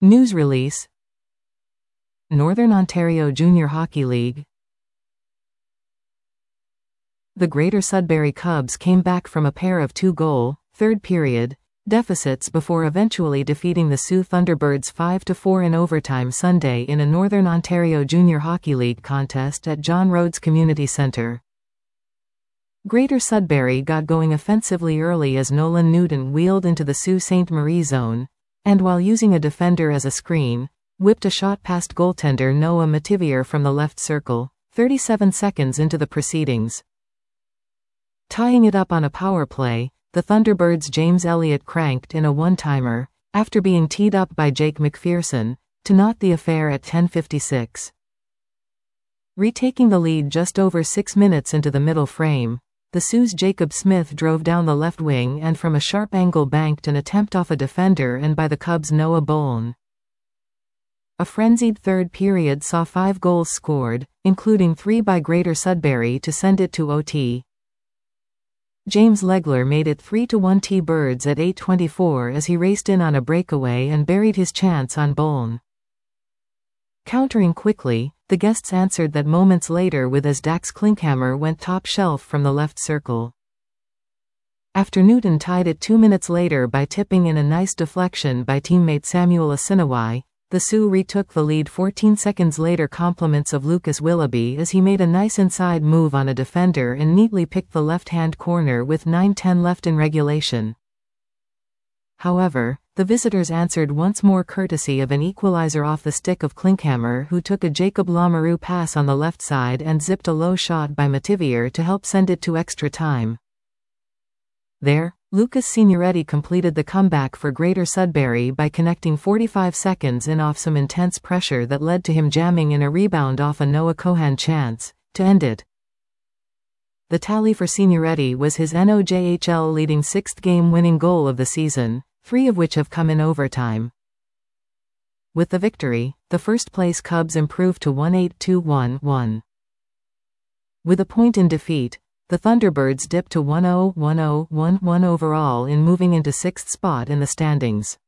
News release. Northern Ontario Junior Hockey League. The Greater Sudbury Cubs came back from a pair of 2-goal, third-period, deficits before eventually defeating the Sioux Thunderbirds 5-4 in overtime Sunday in a Northern Ontario Junior Hockey League contest at John Rhodes Community Centre. Greater Sudbury got going offensively early as Nolan Newton wheeled into the Sault Ste. Marie zone, and while using a defender as a screen, whipped a shot past goaltender Noah Mativier from the left circle, 37 seconds into the proceedings. Tying it up on a power play, the Thunderbirds' James Elliott cranked in a one-timer, after being teed up by Jake McPherson, to knot the affair at 10:56. Retaking the lead just over 6 minutes into the middle frame, the Sioux's Jacob Smith drove down the left wing and from a sharp angle banked an attempt off a defender and by the Cubs' Noah Bolin. A frenzied third period saw 5 goals scored, including 3 by Greater Sudbury to send it to OT. James Legler made it 3-1 T-Birds at 8:24 as he raced in on a breakaway and buried his chance on Bolin. Countering quickly, the guests answered that moments later with as Dax Klinkhammer went top shelf from the left circle. After Newton tied it 2 minutes later by tipping in a nice deflection by teammate Samuel Asinawai, the Sioux retook the lead 14 seconds later. Compliments of Lucas Willoughby as he made a nice inside move on a defender and neatly picked the left-hand corner with 9:10 left in regulation. However, the visitors answered once more courtesy of an equalizer off the stick of Klinkhammer, who took a Jacob Lamoureux pass on the left side and zipped a low shot by Mativier to help send it to extra time. There, Lucas Signoretti completed the comeback for Greater Sudbury by connecting 45 seconds in off some intense pressure that led to him jamming in a rebound off a Noah Cohan chance, to end it. The tally for Signoretti was his NOJHL leading 6th game-winning goal of the season, 3 of which have come in overtime. With the victory, the first-place Cubs improved to 1-8-2-1-1. With a point in defeat, the Thunderbirds dipped to 1-0-1-0-1-1 overall in moving into 6th spot in the standings.